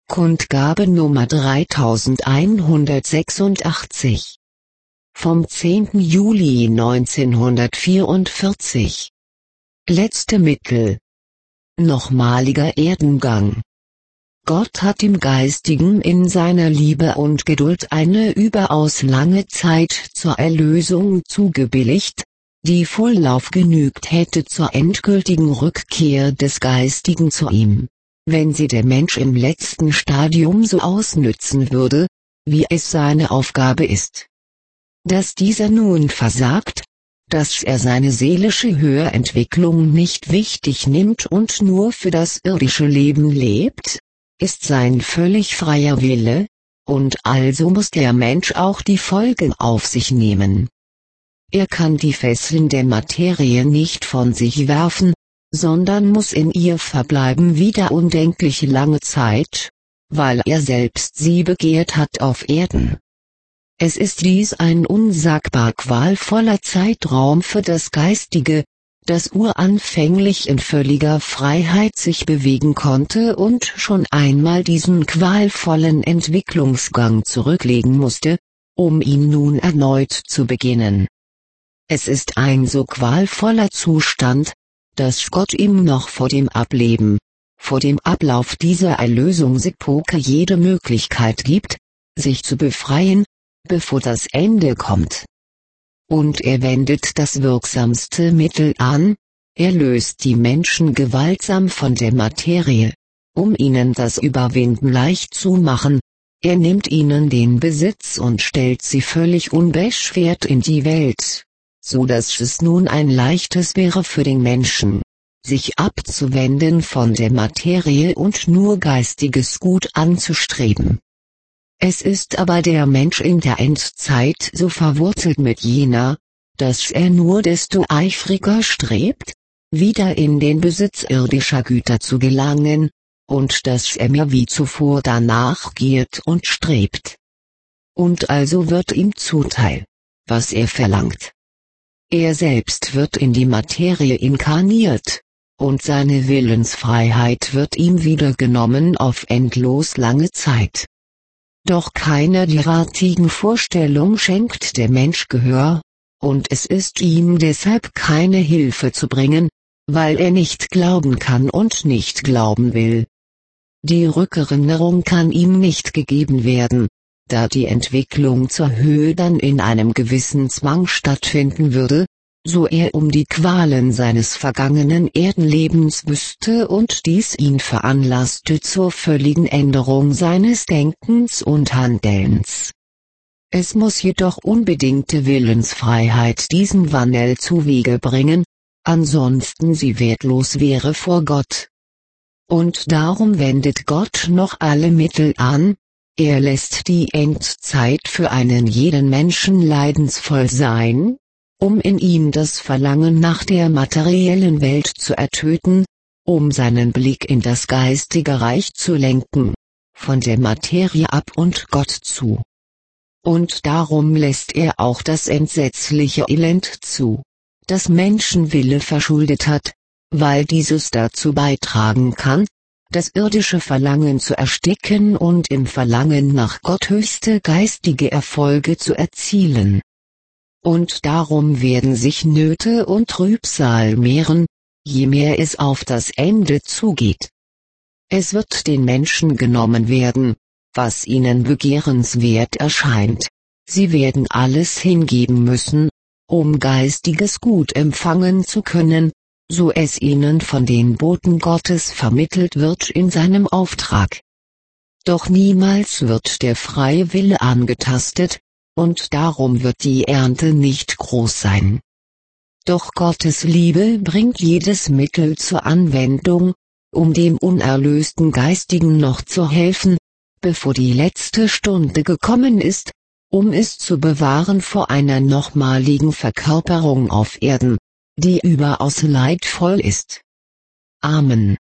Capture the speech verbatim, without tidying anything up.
Kundgabe Nummer dreitausendeinhundertsechsundachtzig. Vom zehnten Juli neunzehnhundertvierundvierzig. Letzte Mittel. Nochmaliger Erdengang. Gott hat dem Geistigen in seiner Liebe und Geduld eine überaus lange Zeit zur Erlösung zugebilligt, die Volllauf genügt hätte zur endgültigen Rückkehr des Geistigen zu ihm, wenn sie der Mensch im letzten Stadium so ausnützen würde, wie es seine Aufgabe ist. Dass dieser nun versagt, dass er seine seelische Höherentwicklung nicht wichtig nimmt und nur für das irdische Leben lebt, ist sein völlig freier Wille, und also muss der Mensch auch die Folgen auf sich nehmen. Er kann die Fesseln der Materie nicht von sich werfen, sondern muss in ihr verbleiben wie der undenklich lange Zeit, weil er selbst sie begehrt hat auf Erden. Es ist dies ein unsagbar qualvoller Zeitraum für das Geistige, das uranfänglich in völliger Freiheit sich bewegen konnte und schon einmal diesen qualvollen Entwicklungsgang zurücklegen musste, um ihn nun erneut zu beginnen. Es ist ein so qualvoller Zustand, dass Gott ihm noch vor dem Ableben, vor dem Ablauf dieser Erlösungsepoche jede Möglichkeit gibt, sich zu befreien, bevor das Ende kommt. Und er wendet das wirksamste Mittel an, er löst die Menschen gewaltsam von der Materie, um ihnen das Überwinden leicht zu machen, er nimmt ihnen den Besitz und stellt sie völlig unbeschwert in die Welt, so dass es nun ein leichtes wäre für den Menschen, sich abzuwenden von der Materie und nur geistiges Gut anzustreben. Es ist aber der Mensch in der Endzeit so verwurzelt mit jener, dass er nur desto eifriger strebt, wieder in den Besitz irdischer Güter zu gelangen, und dass er mehr wie zuvor danach giert und strebt. Und also wird ihm zuteil, was er verlangt. Er selbst wird in die Materie inkarniert, und seine Willensfreiheit wird ihm wieder genommen auf endlos lange Zeit. Doch keiner derartigen Vorstellung schenkt der Mensch Gehör, und es ist ihm deshalb keine Hilfe zu bringen, weil er nicht glauben kann und nicht glauben will. Die Rückerinnerung kann ihm nicht gegeben werden, da die Entwicklung zur Höhe dann in einem gewissen Zwang stattfinden würde, so er um die Qualen seines vergangenen Erdenlebens wüsste und dies ihn veranlasste zur völligen Änderung seines Denkens und Handelns. Es muss jedoch unbedingte Willensfreiheit diesen Wandel zuwege bringen, ansonsten sie wertlos wäre vor Gott. Und darum wendet Gott noch alle Mittel an, er lässt die Endzeit für einen jeden Menschen leidensvoll sein, um in ihm das Verlangen nach der materiellen Welt zu ertöten, um seinen Blick in das geistige Reich zu lenken, von der Materie ab und Gott zu. Und darum lässt er auch das entsetzliche Elend zu, das Menschenwille verschuldet hat, weil dieses dazu beitragen kann, das irdische Verlangen zu ersticken und im Verlangen nach Gott höchste geistige Erfolge zu erzielen. Und darum werden sich Nöte und Trübsal mehren, je mehr es auf das Ende zugeht. Es wird den Menschen genommen werden, was ihnen begehrenswert erscheint, sie werden alles hingeben müssen, um geistiges Gut empfangen zu können, so es ihnen von den Boten Gottes vermittelt wird in seinem Auftrag. Doch niemals wird der freie Wille angetastet, und darum wird die Ernte nicht groß sein. Doch Gottes Liebe bringt jedes Mittel zur Anwendung, um dem unerlösten Geistigen noch zu helfen, bevor die letzte Stunde gekommen ist, um es zu bewahren vor einer nochmaligen Verkörperung auf Erden, die überaus leidvoll ist. Amen.